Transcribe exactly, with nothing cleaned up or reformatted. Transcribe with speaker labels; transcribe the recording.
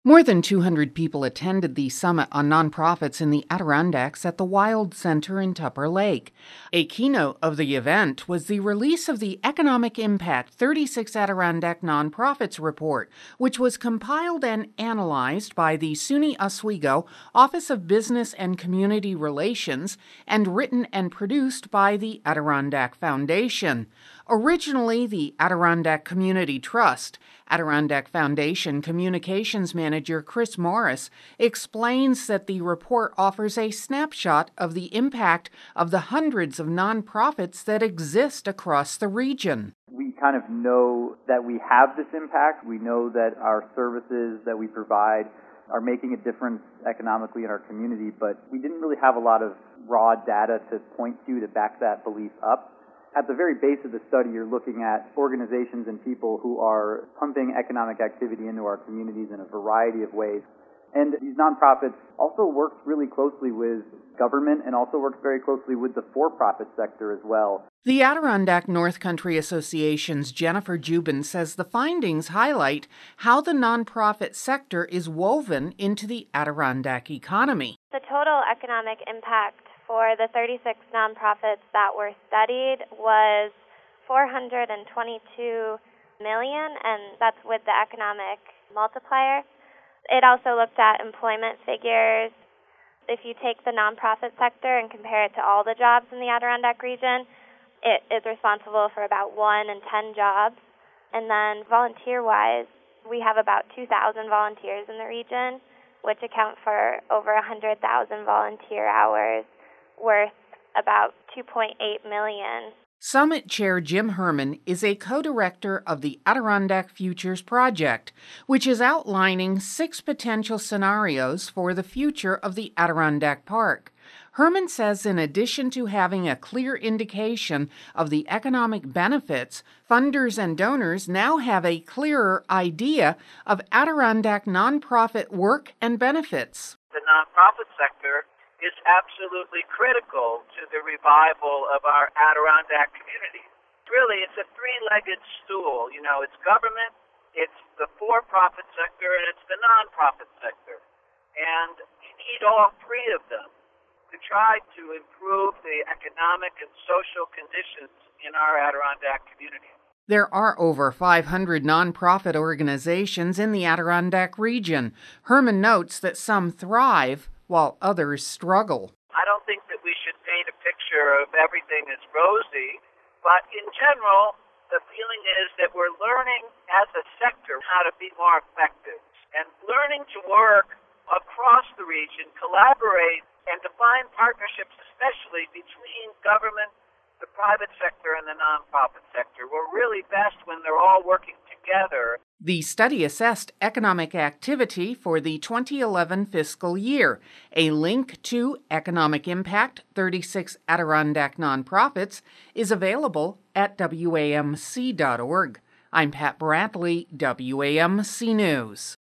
Speaker 1: More than two hundred people attended the Summit on Nonprofits in the Adirondacks at the Wild Center in Tupper Lake. A keynote of the event was the release of the Economic Impact thirty-six Adirondack Nonprofits Report, which was compiled and analyzed by the SUNY Oswego Office of Business and Community Relations and written and produced by the Adirondack Foundation. Originally the Adirondack Community Trust, Adirondack Foundation Communications Manager Chris Morris explains that the report offers a snapshot of the impact of the hundreds of nonprofits that exist across the region.
Speaker 2: We kind of know that we have this impact. We know that our services that we provide are making a difference economically in our community, but we didn't really have a lot of raw data to point to to back that belief up. At the very base of the study, you're looking at organizations and people who are pumping economic activity into our communities in a variety of ways. And these nonprofits also work really closely with government and also work very closely with the for-profit sector as well.
Speaker 1: The Adirondack North Country Association's Jennifer Jubin says the findings highlight how the nonprofit sector is woven into the Adirondack economy.
Speaker 3: The total economic impact for the thirty-six nonprofits that were studied was four hundred twenty-two million dollars, and that's with the economic multiplier. It also looked at employment figures. If you take the nonprofit sector and compare it to all the jobs in the Adirondack region, it is responsible for about one in ten jobs. And then volunteer-wise, we have about two thousand volunteers in the region, which account for over one hundred thousand volunteer hours, worth about two point eight million dollars.
Speaker 1: Summit Chair Jim Herman is a co-director of the Adirondack Futures Project, which is outlining six potential scenarios for the future of the Adirondack Park. Herman says in addition to having a clear indication of the economic benefits, funders and donors now have a clearer idea of Adirondack nonprofit work and benefits.
Speaker 4: The nonprofit sector is absolutely critical to the revival of our Adirondack community. Really, it's a three-legged stool. You know, it's government, it's the for-profit sector, and it's the nonprofit sector. And you need all three of them to try to improve the economic and social conditions in our Adirondack community.
Speaker 1: There are over five hundred nonprofit organizations in the Adirondack region. Herman notes that some thrive while others struggle.
Speaker 4: I don't think that we should paint a picture of everything as rosy, but in general, the feeling is that we're learning as a sector how to be more effective and learning to work across the region, collaborate, and to find partnerships, especially between government, the private sector, and the nonprofit sector. We're really best when they're all working together.
Speaker 1: The study assessed economic activity for the twenty eleven fiscal year. A link to Economic Impact thirty-six Adirondack Nonprofits is available at W A M C dot org. I'm Pat Bradley, W A M C News.